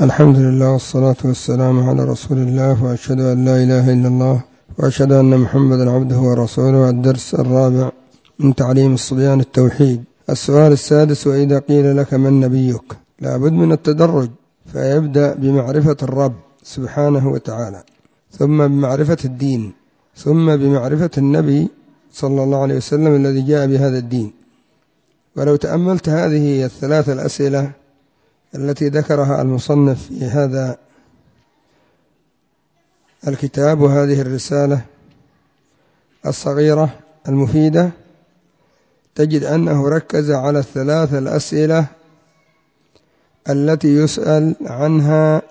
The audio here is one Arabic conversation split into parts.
الحمد لله والصلاة والسلام على رسول الله، وأشهد أن لا إله إلا الله، وأشهد أن محمدا عبده ورسوله. الدرس الرابع من تعليم الصبيان التوحيد. السؤال السادس: وإذا قيل لك من نبيك؟ لابد من التدرج، فيبدأ بمعرفة الرب سبحانه وتعالى، ثم بمعرفة الدين، ثم بمعرفة النبي صلى الله عليه وسلم الذي جاء بهذا الدين. ولو تأملت هذه الثلاث الأسئلة التي ذكرها المصنف في هذا الكتاب وهذه الرسالة الصغيرة المفيدة، تجد أنه ركز على الثلاث الأسئلة التي يسأل عنها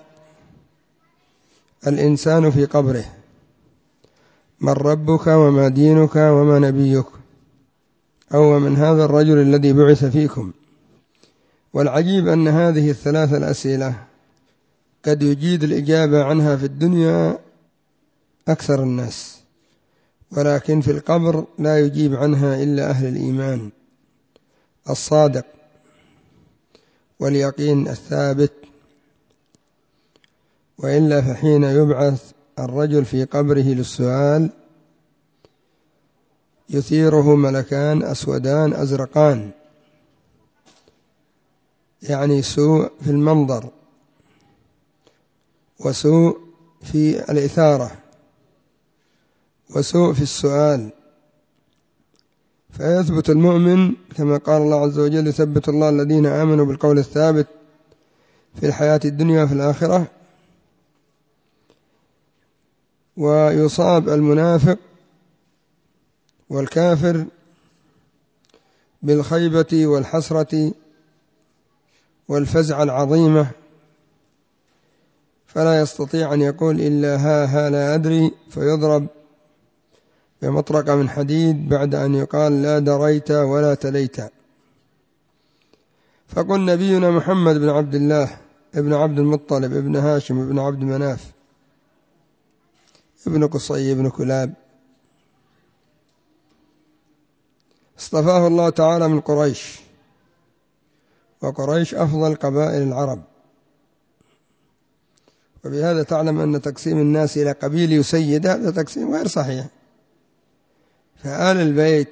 الإنسان في قبره: من ربك، وما دينك، وما نبيك، أو من هذا الرجل الذي بعث فيكم. والعجيب أن هذه الثلاث الأسئلة قد يجيد الإجابة عنها في الدنيا أكثر الناس، ولكن في القبر لا يجيب عنها إلا أهل الإيمان الصادق واليقين الثابت، وإلا فحين يبعث الرجل في قبره للسؤال يثيره ملكان أسودان أزرقان، يعني سوء في المنظر وسوء في الإثارة وسوء في السؤال. فيثبت المؤمن كما قال الله عز وجل: يثبت الله الذين آمنوا بالقول الثابت في الحياة الدنيا وفي الآخرة. ويصاب المنافق والكافر بالخيبة والحسرة والفزع العظيمة، فلا يستطيع أن يقول إلا ها لا أدري، فيضرب بمطرقة من حديد بعد أن يقال لا دريت ولا تليت. فقل نبينا محمد بن عبد الله ابن عبد المطلب ابن هاشم ابن عبد مناف ابن قصي ابن كلاب، اصطفاه الله تعالى من قريش، وقريش أفضل قبائل العرب. وبهذا تعلم أن تقسيم الناس إلى قبيل يسيد هذا تقسيم غير صحيح. فآل البيت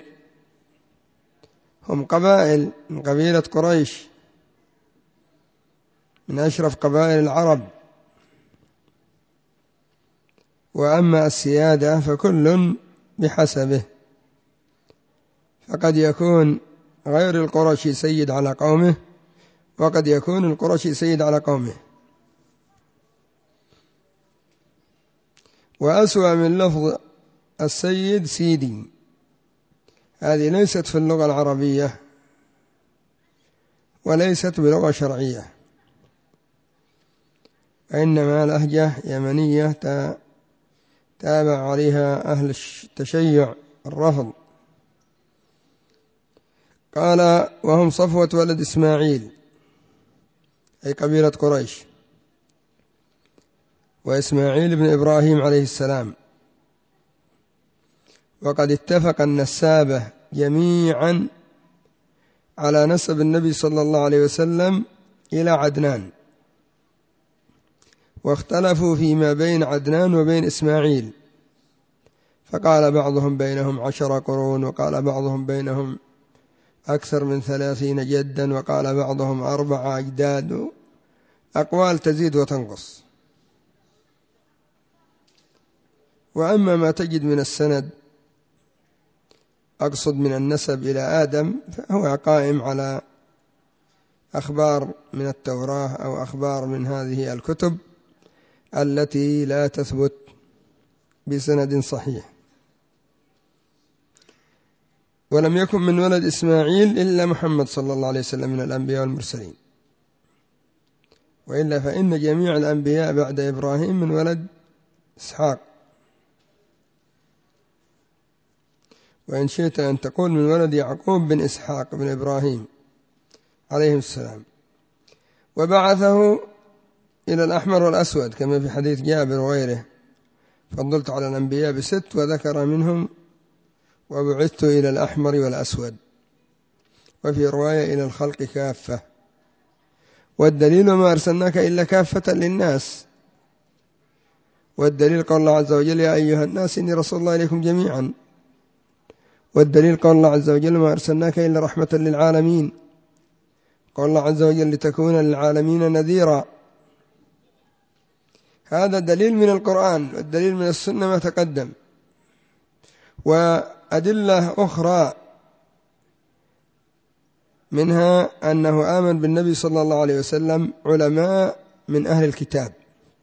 هم قبائل من قبيلة قريش، من أشرف قبائل العرب. وأما السيادة فكل بحسبه، فقد يكون غير القرشي سيد على قومه، وقد يكون القرشي سيد على قومه. وأسوأ من لفظ السيد سيدي، هذه ليست في اللغة العربية وليست بلغة شرعية، وإنما لهجة يمنية تابع عليها أهل التشيع الرفض. قال: وهم صفوة ولد إسماعيل، أي قبيلة قريش، وإسماعيل بن إبراهيم عليه السلام. وقد اتفق النسابة جميعا على نسب النبي صلى الله عليه وسلم إلى عدنان، واختلفوا فيما بين عدنان وبين إسماعيل، فقال بعضهم بينهم 10 قرون، وقال بعضهم بينهم أكثر من 30 جدا، وقال بعضهم 4 أجداد، أقوال تزيد وتنقص. وأما ما تجد من السند، أقصد من النسب إلى آدم، فهو قائم على أخبار من التوراة أو أخبار من هذه الكتب التي لا تثبت بسند صحيح. ولم يكن من ولد إسماعيل إلا محمد صلى الله عليه وسلم من الأنبياء والمرسلين، وإلا فإن جميع الأنبياء بعد إبراهيم من ولد إسحاق. وإن شئت أن تقول من ولد يعقوب بن إسحاق بن إبراهيم عليه السلام. وبعثه إلى الأحمر والأسود كما في حديث جابر وغيره: فضلت على الأنبياء ب6، وذكر منهم: وبعثت إلى الأحمر والأسود، وفي رواية إلى الخلق كافة. والدليل ما أرسلناك إلا كافة للناس. والدليل قول الله عز وجل يا أيها الناس إني رسول الله إليكم جميعا. والدليل قول الله عز وجل ما أرسلناك إلا رحمة للعالمين. قول الله عز وجل لتكون للعالمين نذيرا. هذا دليل من القرآن، والدليل من السنة ما تقدم. وأدلة أخرى منها أنه آمن بالنبي صلى الله عليه وسلم علماء من أهل الكتاب،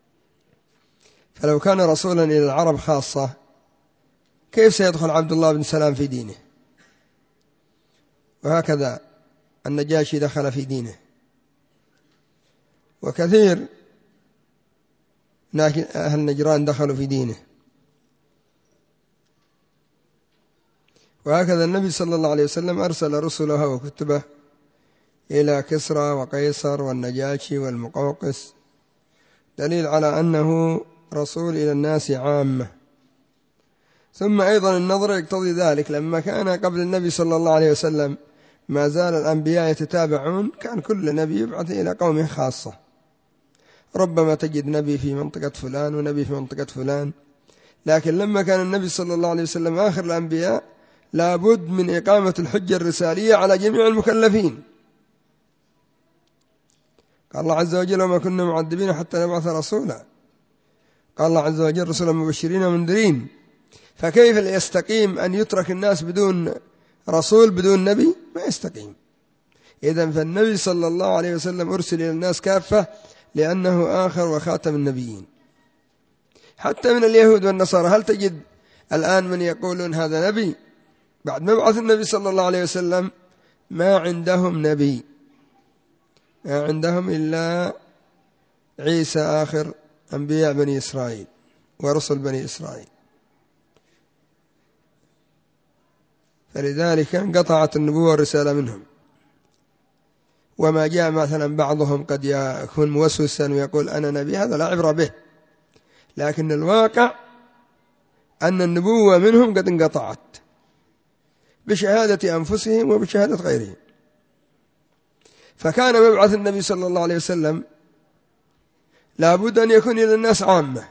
فلو كان رسولا إلى العرب خاصة كيف سيدخل عبد الله بن سلام في دينه؟ وهكذا النجاشي دخل في دينه، وكثير لكن أهل نجران دخلوا في دينه. وهكذا النبي صلى الله عليه وسلم أرسل رسله وكتبه إلى كسرى وقيصر والنجاشي والمقوقس، دليل على أنه رسول إلى الناس عامة. ثم أيضا النظر يقتضي ذلك، لما كان قبل النبي صلى الله عليه وسلم ما زال الأنبياء يتتابعون، كان كل نبي يبعث إلى قومه خاصة، ربما تجد نبي في منطقة فلان ونبي في منطقة فلان. لكن لما كان النبي صلى الله عليه وسلم آخر الأنبياء لابد من إقامة الحجة الرسالية على جميع المكلفين. قال الله عز وجل وما كنا معذبين حتى نبعث رسولا. قال الله عز وجل رسلا مبشرين ومنذرين. فكيف يستقيم أن يترك الناس بدون رسول بدون نبي؟ ما يستقيم. إذن فالنبي صلى الله عليه وسلم أرسل إلى الناس كافة لأنه آخر وخاتم النبيين. حتى من اليهود والنصارى هل تجد الآن من يقولون هذا نبي؟ بعد مبعث النبي صلى الله عليه وسلم ما عندهم نبي، ما عندهم إلا عيسى آخر أنبياء بني إسرائيل ورسل بني إسرائيل. فلذلك انقطعت النبوة والرسالة منهم. وما جاء مثلا بعضهم قد يكون موسوسا ويقول أنا نبي، هذا لا عبرة به، لكن الواقع أن النبوة منهم قد انقطعت بشهادة أنفسهم وبشهادة غيرهم. فكان مبعث النبي صلى الله عليه وسلم لابد أن يكون إلى الناس عامة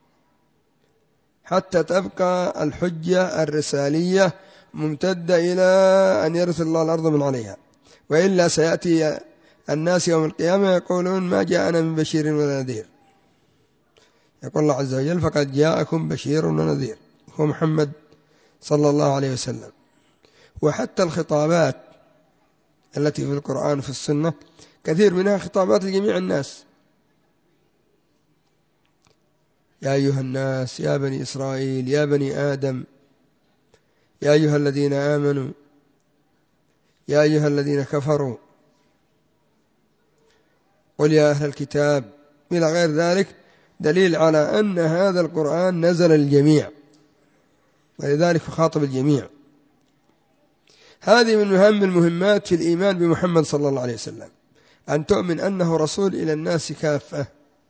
حتى تبقى الحجة الرسالية ممتدة إلى أن يرث الله الأرض من عليها، وإلا سيأتي الناس يوم القيامة يقولون ما جاءنا من بشير ولا نذير. يقول الله عز وجل فقد جاءكم بشير ونذير، هو محمد صلى الله عليه وسلم. وحتى الخطابات التي في القرآن وفي السنة كثير منها خطابات لجميع الناس. يا أيها الناس، يا بني إسرائيل، يا بني آدم، يا أيها الذين آمنوا، يا أيها الذين كفروا، قل يا أهل الكتاب، إلى غير ذلك، دليل على أن هذا القرآن نزل الجميع، ولذلك خاطب الجميع. هذه من أهم المهمات في الإيمان بمحمد صلى الله عليه وسلم، أن تؤمن أنه رسول إلى الناس كافة،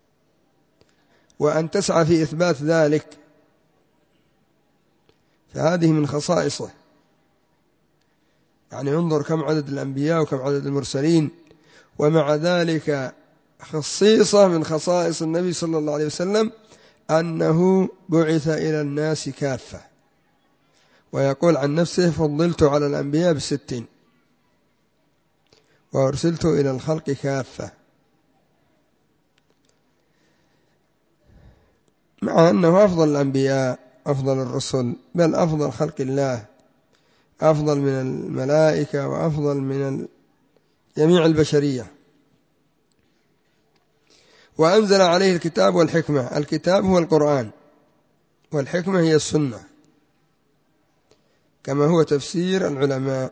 وأن تسعى في إثبات ذلك. فهذه من خصائصه. يعني انظر كم عدد الأنبياء وكم عدد المرسلين، ومع ذلك خصيصة من خصائص النبي صلى الله عليه وسلم أنه بعث إلى الناس كافة. ويقول عن نفسه فضلت على الأنبياء ب60 وأرسلت إلى الخلق كافة، مع أنه أفضل الأنبياء، أفضل الرسل، بل أفضل خلق الله، أفضل من الملائكة وأفضل من جميع البشرية. وأنزل عليه الكتاب والحكمة. الكتاب هو القرآن، والحكمة هي السنة، كما هو تفسير العلماء.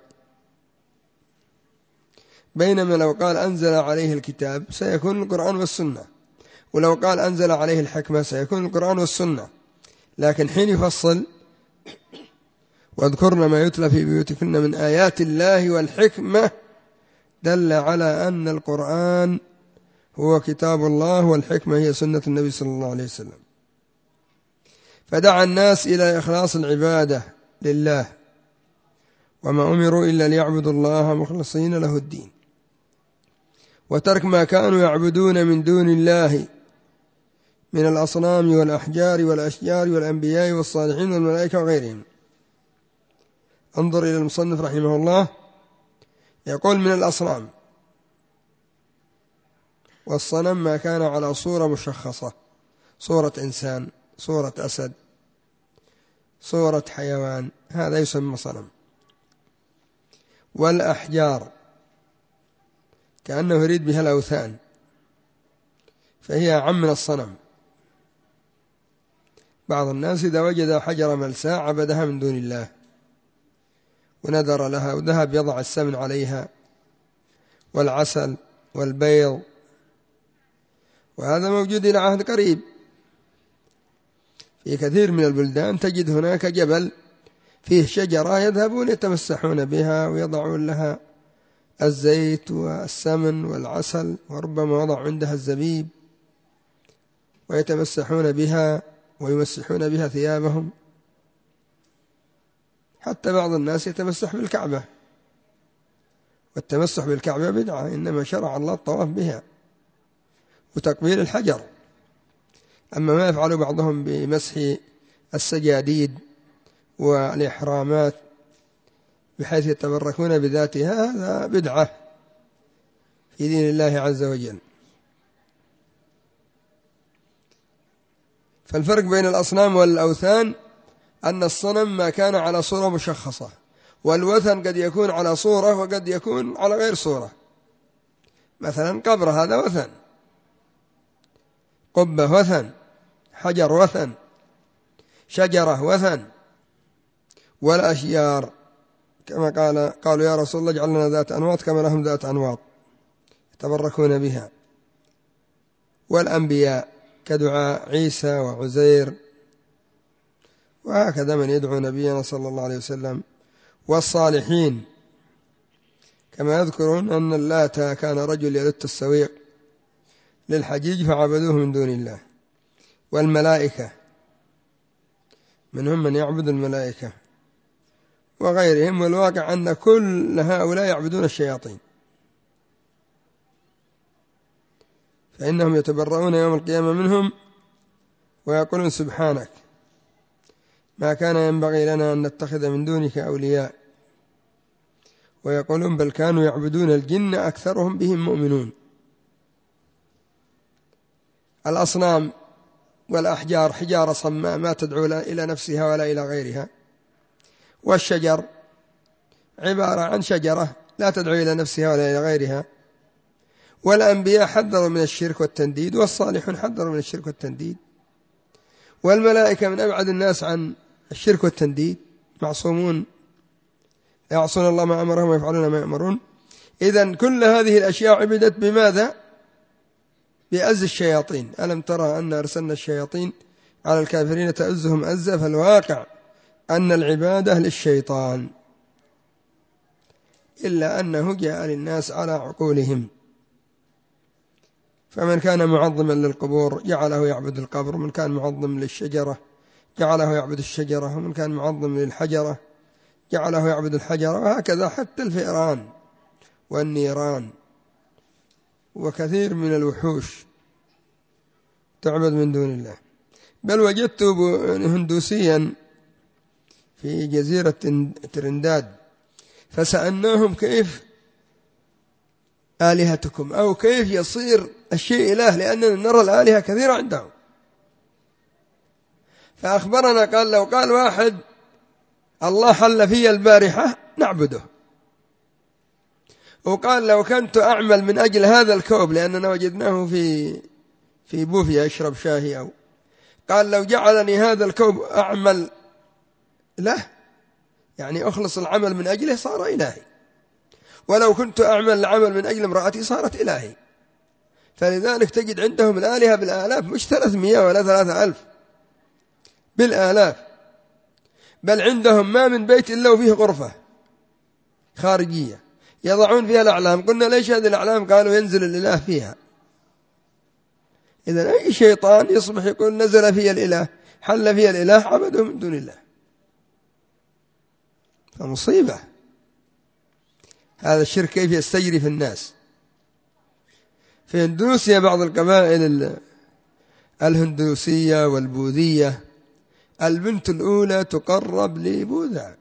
بينما لو قال أنزل عليه الكتاب سيكون القرآن والسنة، ولو قال أنزل عليه الحكمة سيكون القرآن والسنة. لكن حين يفصل واذكرن ما يتلى في بيوتكن من آيات الله والحكمة، دل على أن القرآن هو كتاب الله والحكمة هي سنة النبي صلى الله عليه وسلم. فدعا الناس إلى إخلاص العبادة لله، وما أمروا إلا ليعبدوا الله مخلصين له الدين. وترك ما كانوا يعبدون من دون الله من الأصنام والأحجار والأشجار والأنبياء والصالحين والملائكة وغيرهم. انظر إلى المصنف رحمه الله، يقول من الأصنام، والصنم ما كان على صورة مشخصة، صورة إنسان، صورة أسد، صورة حيوان، هذا يسمى صنم. والأحجار كأنه يريد بها الأوثان، فهي أعم من الصنم. بعض الناس إذا وجد حجر ملساء عبدها من دون الله ونذر لها، وذهب يضع السمن عليها والعسل والبيض، وهذا موجود إلى عهد قريب. في كثير من البلدان تجد هناك جبل فيه شجرة يذهبون يتمسحون بها ويضعون لها الزيت والسمن والعسل، وربما وضع عندها الزبيب، ويتمسحون بها ويمسحون بها ثيابهم. حتى بعض الناس يتمسح بالكعبة، والتمسح بالكعبة بدعة، إنما شرع الله الطواف بها وتقبيل الحجر. أما ما يفعل بعضهم بمسح السجاديد والإحرامات بحيث يتبركون بذاتها، هذا بدعة في دين الله عز وجل. فالفرق بين الأصنام والأوثان أن الصنم ما كان على صورة مشخصة، والوثن قد يكون على صورة وقد يكون على غير صورة. مثلا قبر هذا وثن، قبة وثن، حجر وثن، شجرة وثن. والأشجار كما قالوا يا رسول الله اجعل لنا ذات أنواط كما لهم ذات أنواط يتبركون بها. والأنبياء كدعاء عيسى وعزير، وهكذا من يدعو نبينا صلى الله عليه وسلم. والصالحين كما يذكرون أن اللات كان رجل يلت السويق للحجيج فعبدوه من دون الله. والملائكة منهم من يعبد الملائكة وغيرهم، والواقع أن كل هؤلاء يعبدون الشياطين، فإنهم يتبرؤون يوم القيامة منهم ويقولون سبحانك ما كان ينبغي لنا أن نتخذ من دونك أولياء، ويقولون بل كانوا يعبدون الجن أكثرهم بهم مؤمنون. الأصنام والأحجار حجارة صماء ما تدعو إلى نفسها ولا إلى غيرها، والشجر عبارة عن شجرة لا تدعو إلى نفسها ولا إلى غيرها. والأنبياء حذروا من الشرك والتنديد، والصالحون حذروا من الشرك والتنديد. والملائكة من أبعد الناس عن الشرك والتنديد، معصومون لا يعصون الله ما أمرهم ويفعلون ما يأمرون. إذن كل هذه الأشياء عبدت بماذا؟ بأز الشياطين. ألم ترى أن أرسلنا الشياطين على الكافرين تأزهم أزا؟ فالواقع أن العبادة للشيطان، إلا أنه جاء للناس على عقولهم. فمن كان معظما للقبور جعله يعبد القبر، ومن كان معظم للشجرة جعله يعبد الشجرة، ومن كان معظم للحجرة جعله يعبد الحجرة، وهكذا حتى الفئران والنيران وكثير من الوحوش تعبد من دون الله. بل وجدت هندوسيا في جزيرة ترنداد فسألناهم كيف آلهتكم، أو كيف يصير الشيء إله، لأننا نرى الآلهة كثيرة عندهم. فأخبرنا قال لو قال واحد الله حل في البارحة نعبده، وقال لو كنت أعمل من أجل هذا الكوب، لأننا وجدناه في بوفيا يشرب شاهي، أو قال لو جعلني هذا الكوب أعمل له، يعني أخلص العمل من أجله، صار إلهي. ولو كنت أعمل العمل من أجل امرأتي صارت إلهي. فلذلك تجد عندهم الآلهة بالآلاف، مش 300 ولا 3000، بالآلاف. بل عندهم ما من بيت إلا وفيه غرفة خارجية يضعون فيها الأعلام. قلنا ليش هذه الأعلام؟ قالوا ينزل الإله فيها. إذن أي شيطان يصبح يقول نزل في الإله، حل في الإله، عبده من دون الله. فمصيبة هذا الشرك كيف يستجري في الناس. في هندوسيا بعض القبائل الهندوسية والبوذية البنت الأولى تقرب لبوذا،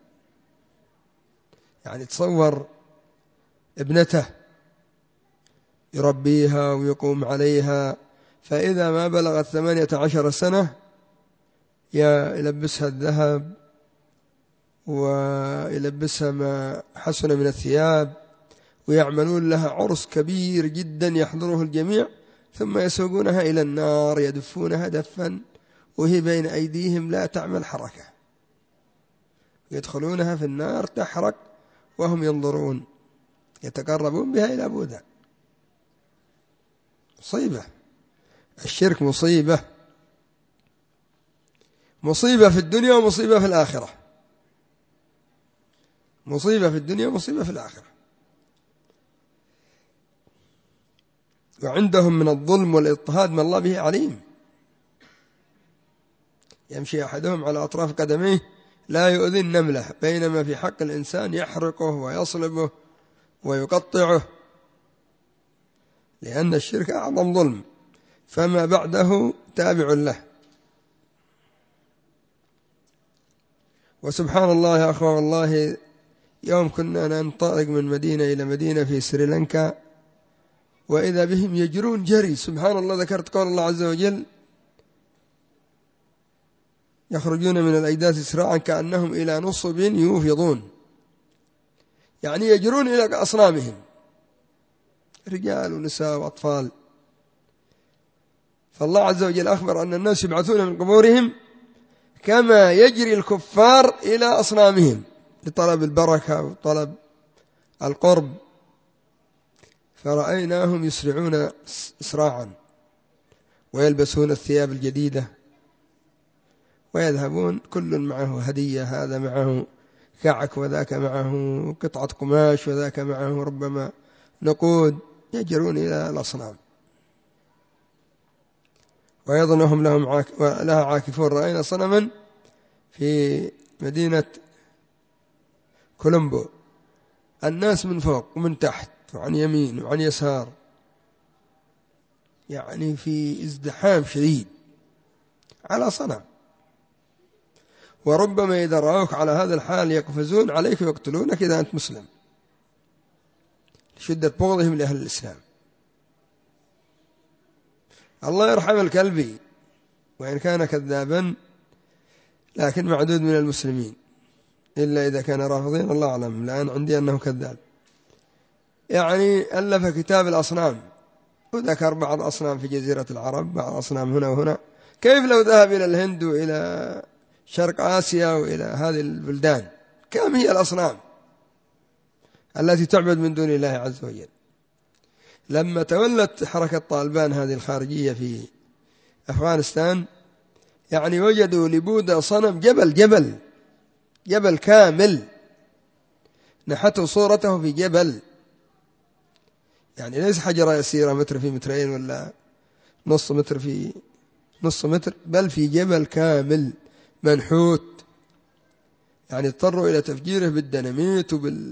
يعني تصور ابنته يربيها ويقوم عليها، فإذا ما بلغت 18 سنة يلبسها الذهب ويلبسها ما حسن من الثياب، ويعملون لها عرس كبير جدا يحضره الجميع، ثم يسوقونها إلى النار يدفونها دفا وهي بين أيديهم لا تعمل حركة، يدخلونها في النار تحرق وهم ينظرون يتقربون بها إلى بوذا. مصيبة، الشرك مصيبة، مصيبة في الدنيا ومصيبة في الآخرة، مصيبة في الدنيا ومصيبة في الآخرة. وعندهم من الظلم والاضطهاد ما الله به عليم. يمشي أحدهم على أطراف قدميه لا يؤذي النملة، بينما في حق الإنسان يحرقه ويصلبه ويقطعه، لأن الشرك أعظم ظلم، فما بعده تابع له. وسبحان الله يا أخوة، والله يوم كنا ننطلق من مدينة إلى مدينة في سريلانكا، وإذا بهم يجرون جري، سبحان الله، ذكرت قول الله عز وجل: يخرجون من الأجداث إسراعا كأنهم إلى نصب يوفضون، يعني يجرون إلى أصنامهم، رجال ونساء وأطفال. فالله عز وجل أخبر أن الناس يبعثون من قبورهم كما يجري الكفار إلى أصنامهم لطلب البركة وطلب القرب، فرأيناهم يسرعون إسراعا ويلبسون الثياب الجديدة ويذهبون كل معه هدية، هذا معه كعك وذاك معه قطعة قماش وذاك معه ربما نقود، يجرون إلى الأصنام ويظنهم لها عاكفون. رأينا صنما في مدينة كولومبو، الناس من فوق ومن تحت وعن يمين وعن يسار، يعني في ازدحام شديد على صنم، وربما إذا رأوك على هذا الحال يقفزون عليك ويقتلونك إذا أنت مسلم، لشدة بغضهم لأهل الإسلام. الله يرحم الكلبي، وإن كان كذابا لكن معدود من المسلمين، إلا إذا كان رافضين، الله أعلم، الآن عندي أنه كذاب. يعني ألف كتاب الأصنام وذكر بعض أصنام في جزيرة العرب، بعض أصنام هنا وهنا. كيف لو ذهب إلى الهند وإلى شرق آسيا وإلى هذه البلدان، كم هي الأصنام التي تعبد من دون الله عز وجل. لما تولت حركة طالبان هذه الخارجية في أفغانستان، يعني وجدوا لبوذا صنم جبل كامل، نحتوا صورته في جبل، يعني ليس حجرة يسيرة متر في مترين ولا نص متر في نص متر، بل في جبل كامل منحوت، يعني اضطروا إلى تفجيره بالديناميت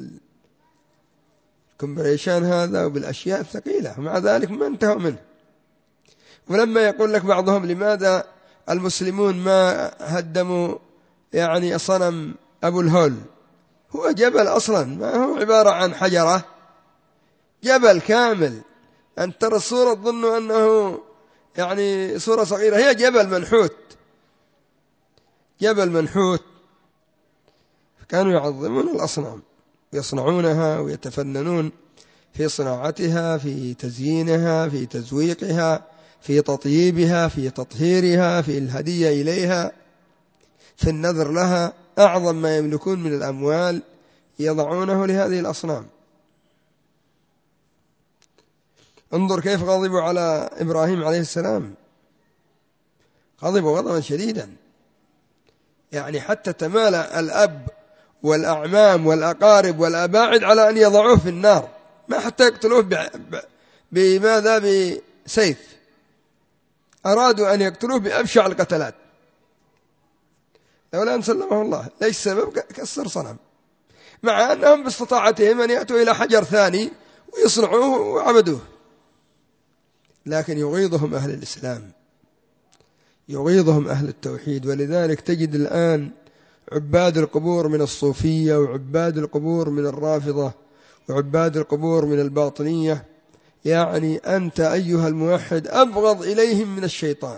وبالكمبريشان هذا وبالأشياء الثقيلة، ومع ذلك ما انتهوا منه. ولما يقول لك بعضهم لماذا المسلمون ما هدموا يعني صنم أبو الهول، هو جبل أصلا، ما هو عبارة عن حجرة، جبل كامل. أن ترى الصورة تظن أنه يعني صورة صغيرة، هي جبل منحوت. كانوا يعظمون الأصنام، يصنعونها ويتفننون في صناعتها، في تزيينها، في تزويقها، في تطييبها، في تطهيرها، في الهدية إليها، في النذر لها. أعظم ما يملكون من الأموال يضعونه لهذه الأصنام. انظر كيف غضبوا على إبراهيم عليه السلام، غضبوا غضبا شديدا، يعني حتى تمال الأب والأعمام والأقارب والأباعد على أن يضعوه في النار، ما حتى يقتلوه بماذا؟ بسيف، أرادوا أن يقتلوه بأبشع القتلات، لولا أن سلمه الله، ليس سبب كسر صنم، مع أنهم باستطاعتهم أن يأتوا إلى حجر ثاني ويصنعوه وعبدوه. لكن يغيظهم أهل الإسلام، يغيظهم أهل التوحيد. ولذلك تجد الآن عباد القبور من الصوفية، وعباد القبور من الرافضة، وعباد القبور من الباطنية، يعني أنت أيها الموحد أبغض إليهم من الشيطان،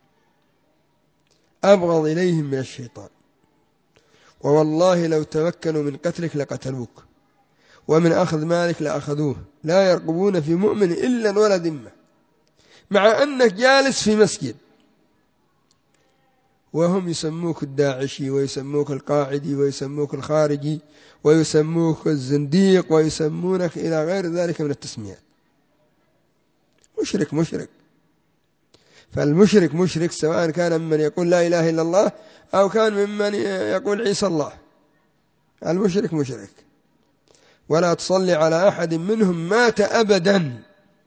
أبغض إليهم من الشيطان. ووالله لو تمكنوا من قتلك لقتلوك، ومن أخذ مالك لأخذوه، لا يرقبون في مؤمن إلا ولا ذمة، مع أنك جالس في مسجد، وهم يسموك الداعشي، ويسموك القاعدي، ويسموك الخارجي، ويسموك الزنديق، ويسمونك إلى غير ذلك من التسميات. مشرك مشرك. فالمشرك مشرك سواء كان ممن يقول لا إله إلا الله أو كان ممن يقول عيسى الله. المشرك مشرك. ولا تصلي على أحد منهم مات أبدا.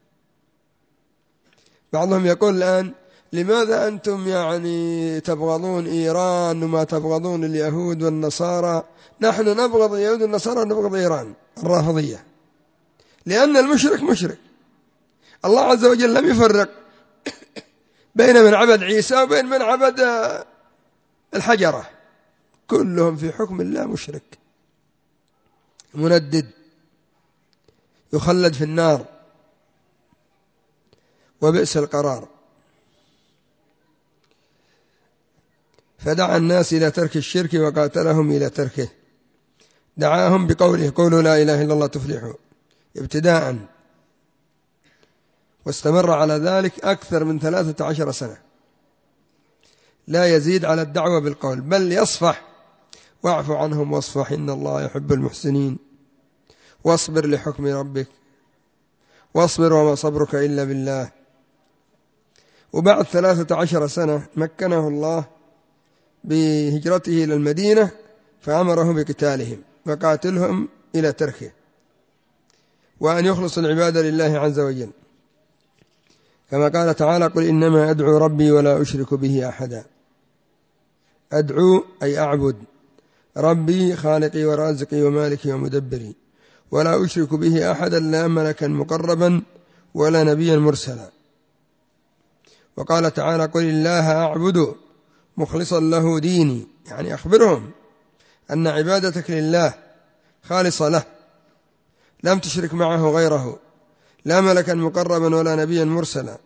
بعضهم يقول الآن لماذا أنتم يعني تبغضون إيران وما تبغضون اليهود والنصارى؟ نحن نبغض اليهود والنصارى ونبغض إيران الرافضية، لأن المشرك مشرك. الله عز وجل لم يفرق بين من عبد عيسى وبين من عبد الحجرة، كلهم في حكم الله مشرك مندد يخلد في النار وبئس القرار. فدعا الناس إلى ترك الشرك وقاتلهم إلى تركه. دعاهم بقوله قولوا لا إله إلا الله تفلحوا ابتداء، واستمر على ذلك أكثر من 13 سنة، لا يزيد على الدعوة بالقول، بل يصفح واعف عنهم واصفح إن الله يحب المحسنين، واصبر لحكم ربك، واصبر وما صبرك إلا بالله. وبعد 13 سنة مكنه الله بهجرته إلى المدينة، فأمره بقتالهم وقاتلهم إلى تركه، وأن يخلص العبادة لله عز وجل، كما قال تعالى قل إنما أدعو ربي ولا أشرك به أحدا. أدعو أي أعبد ربي خالقي ورازقي ومالكي ومدبري، ولا أشرك به أحدا لا ملكا مقربا ولا نبيا مرسلا. وقال تعالى قل الله أعبد مخلصا له ديني، يعني أخبرهم أن عبادتك لله خالصة له، لم تشرك معه غيره، لا ملكا مقربا ولا نبيا مرسلا.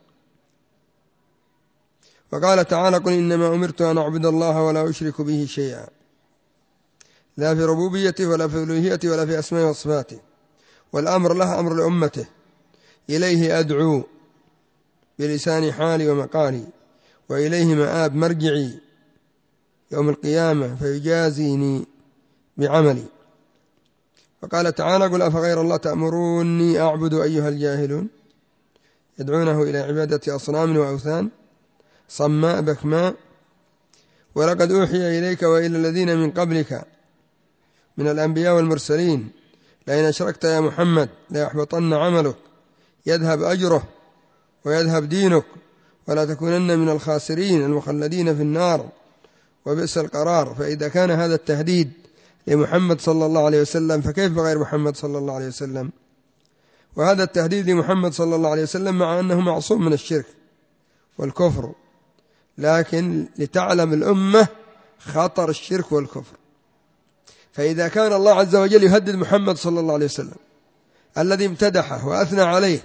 وقال تعالى قل إنما أمرت أن أعبد الله ولا أشرك به شيئا، لا في ربوبيته ولا في ألوهيته ولا في أسماء وصفاته، والأمر له أمر لأمته، إليه أدعو بلسان حالي ومقالي، وإليه مآب مرجعي يوم القيامة فيجازيني بعملي. وقال تعالى قل أفغير الله تأمروني أعبد أيها الجاهلون، يدعونه إلى عبادة أصنام وأوثان صماء بكماء. ولقد أوحي إليك وإلى الذين من قبلك من الأنبياء والمرسلين لئن أشركت يا محمد ليحبطن عملك، يذهب أجره ويذهب دينك ولا تكونن من الخاسرين المخلدين في النار وبئس القرار. فإذا كان هذا التهديد لمحمد صلى الله عليه وسلم فكيف بغير محمد صلى الله عليه وسلم؟ وهذا التهديد لمحمد صلى الله عليه وسلم مع أنه معصوم من الشرك والكفر، لكن لتعلم الأمة خطر الشرك والكفر. فإذا كان الله عز وجل يهدد محمد صلى الله عليه وسلم الذي امتدحه وأثنى عليه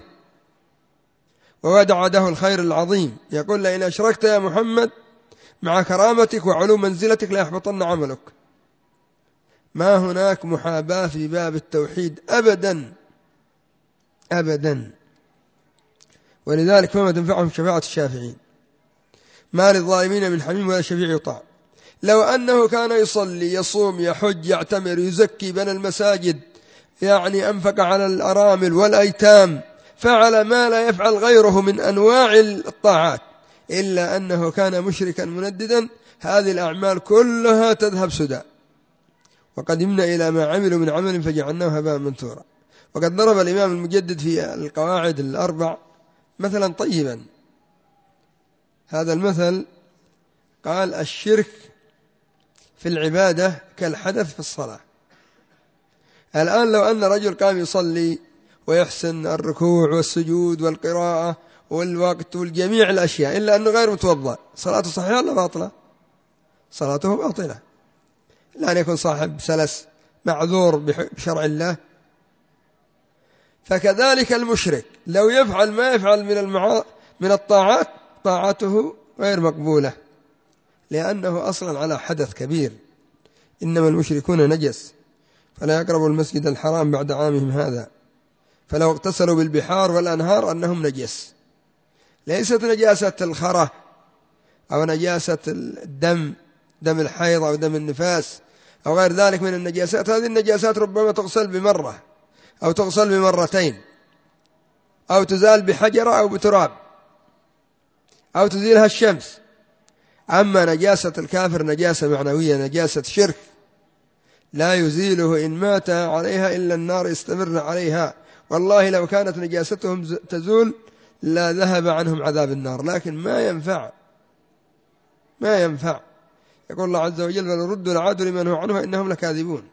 ووعده الخير العظيم، يقول لئن أشركت يا محمد مع كرامتك وعلو منزلتك ليحبطن عملك، ما هناك محاباة في باب التوحيد أبدا أبدا. ولذلك فما تنفعهم شفاعة الشافعين، ما للظالمين من حميم ولا شفيع يطاع. لو أنه كان يصلي يصوم يحج يعتمر يزكي بنى المساجد، يعني أنفق على الأرامل والأيتام، فعل ما لا يفعل غيره من أنواع الطاعات، إلا أنه كان مشركا منددا، هذه الأعمال كلها تذهب سدى، وقدمنا إلى ما عملوا من عمل فجعلناه هباء منثورا. وقد ضرب الإمام المجدد في القواعد الأربع مثلا طيبا، هذا المثل قال الشرك في العبادة كالحدث في الصلاة. الآن لو أن رجل قام يصلي ويحسن الركوع والسجود والقراءة والوقت والجميع الأشياء، إلا أنه غير متوضأ، صلاته صحيحة ولا باطلة؟ صلاته باطلة، إلا أن يكون صاحب سلس معذور بشرع الله. فكذلك المشرك لو يفعل ما يفعل من الطاعات، طاعته غير مقبولة، لأنه أصلا على حدث كبير. إنما المشركون نجس فلا يقربوا المسجد الحرام بعد عامهم هذا. فلو اغتسلوا بالبحار والأنهار أنهم نجس، ليست نجاسة الخرة أو نجاسة الدم، دم الحيض أو دم النفاس أو غير ذلك من النجاسات. هذه النجاسات ربما تغسل بمرة أو تغسل بمرتين أو تزال بحجرة أو بتراب أو تزيلها الشمس. أما نجاسة الكافر نجاسة معنوية، نجاسة شرك لا يزيله إن مات عليها إلا النار يستمر عليها. والله لو كانت نجاستهم تزول لا ذهب عنهم عذاب النار، لكن ما ينفع. يقول الله عز وجل: ولو ردوا لعادوا لما نهوا عنه إنهم لكاذبون.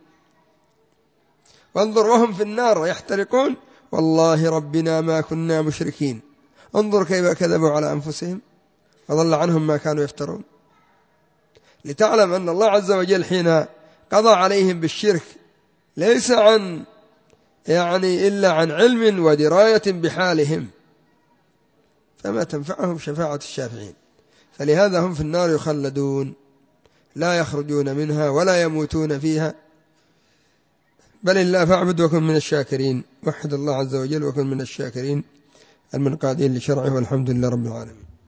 وانظر وهم في النار يحترقون والله ربنا ما كنا مشركين. انظر كيف كذبوا على أنفسهم وضل عنهم ما كانوا يفترون. لتعلم أن الله عز وجل حين قضى عليهم بالشرك ليس عن إلا عن علم ودراية بحالهم، فما تنفعهم شفاعة الشافعين. فلهذا هم في النار يخلدون لا يخرجون منها ولا يموتون فيها. بل الله فاعبد وكن من الشاكرين، وحد الله عز وجل وكن من الشاكرين المنقادين لشرعه، والحمد لله رب العالمين.